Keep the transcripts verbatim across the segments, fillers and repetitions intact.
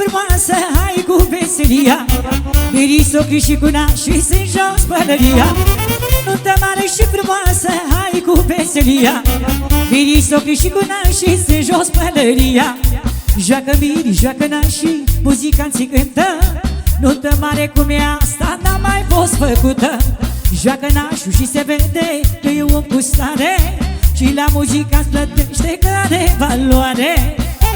frumoasă, hai cu veselia, Mirisochi și cu nașii sunt jos pălăria. Nuntă mare și frumoasă, hai cu veselia, Mirisochi și cu nașii sunt jos pălăria. Joacă miri, joacă nașii, muzicanții cântă, nuntă mare cum e asta n-a mai fost făcută. Joacă nașul și se vede că e om cu stare, și la muzica-ți plătește că are valoare.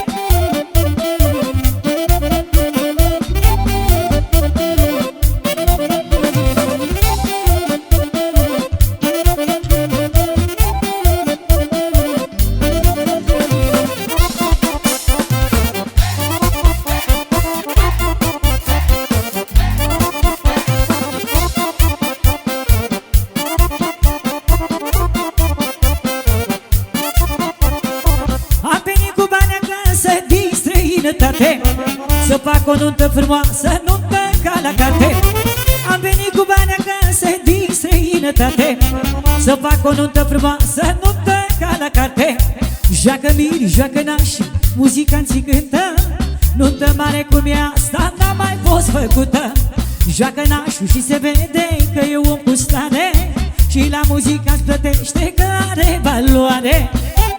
Să fac o nuntă frumoasă, nuntă ca la carte. Am venit cu bani acasă din străinătate, să fac o nuntă frumoasă, nuntă ca la carte. Joacă miri, joacă nașii, muzicanții cântă, nuntă mare cum e asta n-a mai fost făcută. Joacă nașul și se vede că e om cu stare, și la muzica-ți plătește că are valoare.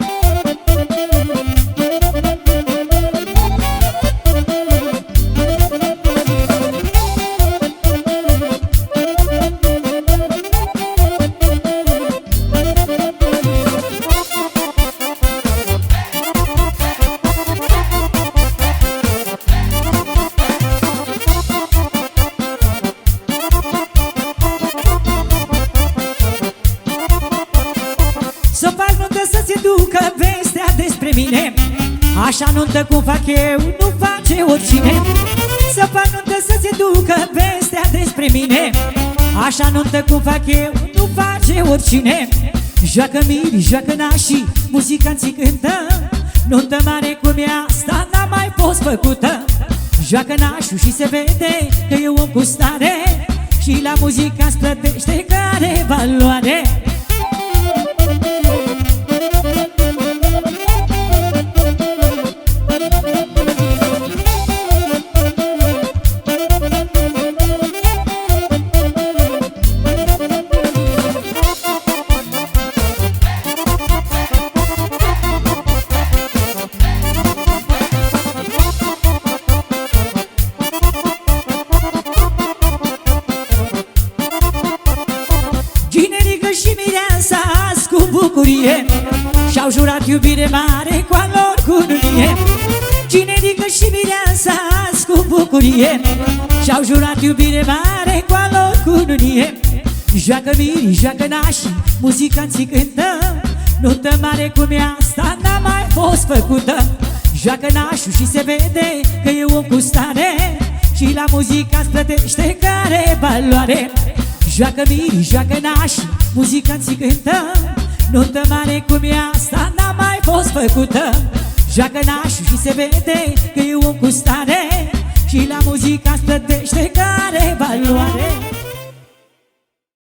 Să fac nuntă să se ducă vestea despre mine, așa nuntă cum fac eu nu face oricine. Să fac nuntă să se ducă vestea despre mine, așa nuntă cum fac eu nu face oricine. Joacă miri, joacă nașii, muzicanții cântă, nuntă mare cum e asta n-a mai fost făcută. Joacă nașul și se vede că e om cu stare, și la muzica-ți plătește că are valoare. Și mireasa azi cu bucurie și-au jurat iubire mare cu a lor cununie. Cinerică și mireasa azi cu bucurie și-au jurat iubire mare cu a lor cununie. Joacă miri, joacă nașii, muzicanții cântă, nuntă mare cum e asta n-a mai fost făcută. Joacă nașul și se vede că e om cu stare, și la muzica-ți plătește că are valoare. Joacă miri, joacă nașii, muzicanții cântă, nuntă mare cum e asta n-a mai fost făcută. Joacă nașul și se vede că e om cu stare, și la muzica-ți plătește că are valoare.